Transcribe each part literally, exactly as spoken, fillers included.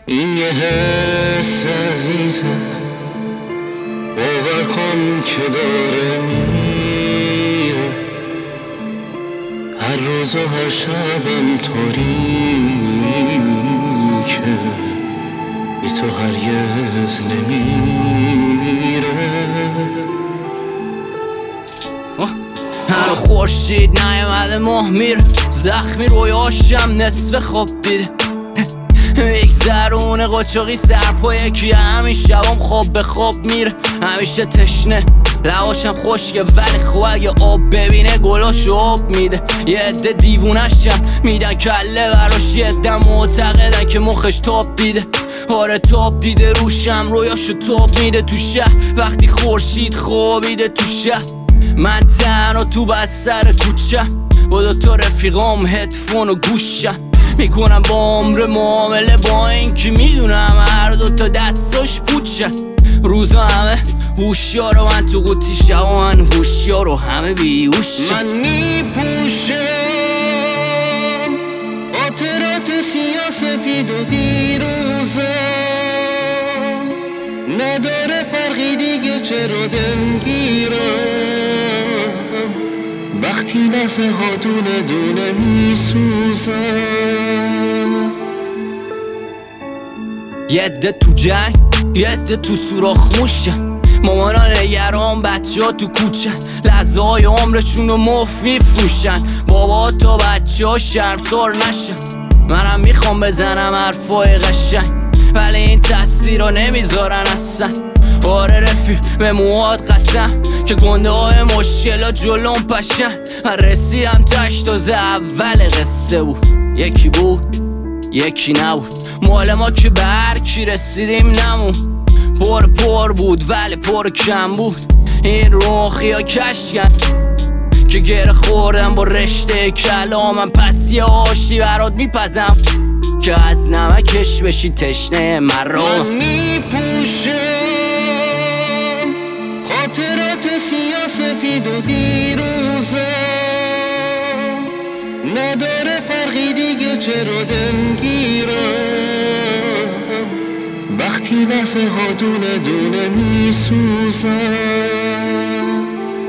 این یه حس عزیزه، باور کن که داره میره، هر روز و هر شبم تاریکه، بی تو هرگز نمیره. هر خورشید نیومده ماه میره، زخمی رویاشم نصف خواب دیده، میگذرونه قاچاقی سر پا یکی، همین شبام خواب به خواب میره، همیشه تشنه لواشم خشکه ولی خوب اگه آب ببینه گلاشو آب میده. یه عده دیوونشن میدن کله براش، یه عده معتقدن که مخش تاب دیده. آره تاب دیده روشم، رویاشو تاب میده تو شهر وقتی خورشید خوابیده تو شهر. من تنها تو بستر کوچم با دوتا رفیقام هدفون و گوشم، میکنم با عمر معامله با این که میدونم هر دوتا دستاش پوچن. روزا همه هوشیار و من تو قوطی، شبا من هوشیار و همه بیهوشن. من میپوشم خاطرات سیاه سفید و دیروزم، نداره فرقی دیگه چرا دلگیرم، وقتی لحظه ها دونه دونه میسوزم. یه عده تو جنگ، یه عده تو سوراخ موشن، مامانا نگران بچه ها تو کوچن، لحظه های عمرشون رو مفت میفروشن، بابا تا بچه ها شرمسار نشن. منم میخوام بزنم حرفای قشنگ ولی این تاثیر رو نمیذارن اصلا. آره رفیق به موهات قسم که گنده های مشکل جلوم پشن، من رسیدم تشت تازه اول قصه بود، یکی بود یکی نبود، مال ما که به هر کی رسیدیم نمون، پر پر بود ولی پر کم بود. این روخی ها کشکن که گره خوردم با رشته کلامم، پس یه آشی برات میپزم که از نمکش بشی تشنه مرا. من میپوشم خاطرات سیاه سفید و دیروزم، نداره فرقی دیگه چرا دلگیرم، وقتی لحظه ها دونه دونه میسوزم.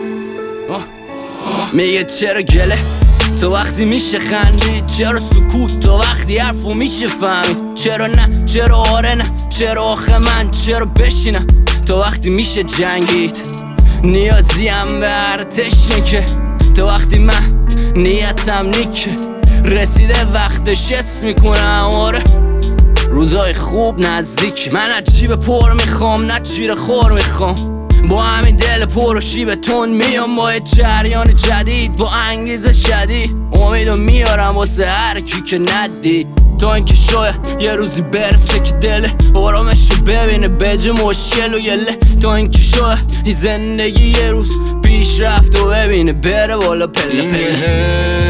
میگه چرا گله تو وقتی میشه خندید، چرا سکوت تو وقتی حرفو میشه فهمید، چرا نه چرا آره نه چرا آخه من چرا بشینم تو وقتی میشه جنگید. نیازیم به هر تشنه که تو وقتی من نیتم نیکه، رسیده وقتش اسم میکنم آره روزای خوب نزدیکه. من از جیب پر میخوام نه جیر خور میخوام، با همین دل پر و شیب تون میام با جریان جدید، با انگیزه شدید امیدو میارم واسه هر کی که ندید، تا اینکه شاید یه روزی برسه که دله آرامشو ببینه بجه مشکل و یله، تا اینکه شاید این زندگی یه روز پیش رفت و ببینه بره بالا پله پله.